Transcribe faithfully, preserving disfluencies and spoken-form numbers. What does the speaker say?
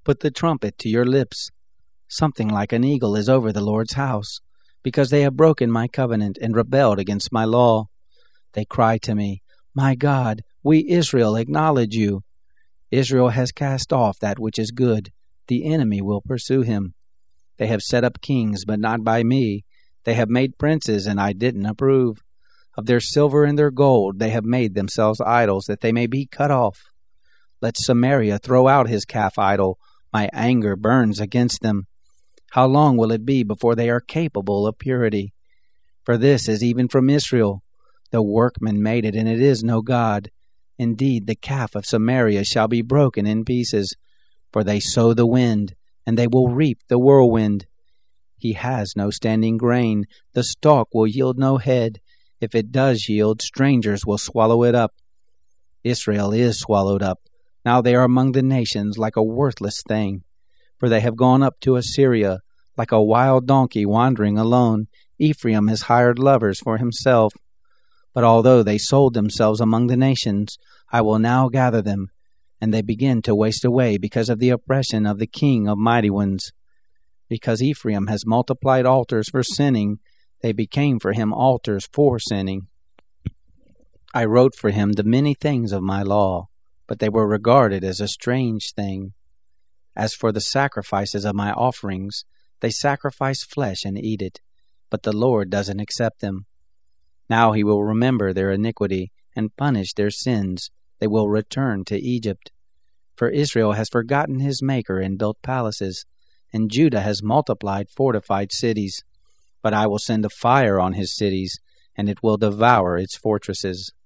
Put the trumpet to your lips. Something like an eagle is over the Lord's house, because they have broken my covenant and rebelled against my law. They cry to me, My God, we Israel acknowledge you. Israel has cast off that which is good. The enemy will pursue him. They have set up kings, but not by me. They have made princes, and I didn't approve. Of their silver and their gold they have made themselves idols, that they may be cut off. Let Samaria throw out his calf idol. My anger burns against them. How long will it be before they are capable of purity? For this is even from Israel. The workman made it, and it is no God. Indeed, the calf of Samaria shall be broken in pieces. For they sow the wind, and they will reap the whirlwind. He has no standing grain. The stalk will yield no head. If it does yield, strangers will swallow it up. Israel is swallowed up. Now they are among the nations like a worthless thing. For they have gone up to Assyria, like a wild donkey wandering alone. Ephraim has hired lovers for himself. But although they sold themselves among the nations, I will now gather them, and they begin to waste away because of the oppression of the king of mighty ones. Because Ephraim has multiplied altars for sinning, they became for him altars for sinning. I wrote for him the many things of my law, but they were regarded as a strange thing. As for the sacrifices of my offerings, they sacrifice flesh and eat it, but the Lord doesn't accept them. Now he will remember their iniquity and punish their sins. They will return to Egypt. For Israel has forgotten his Maker and built palaces, and Judah has multiplied fortified cities. But I will send a fire on his cities, and it will devour its fortresses.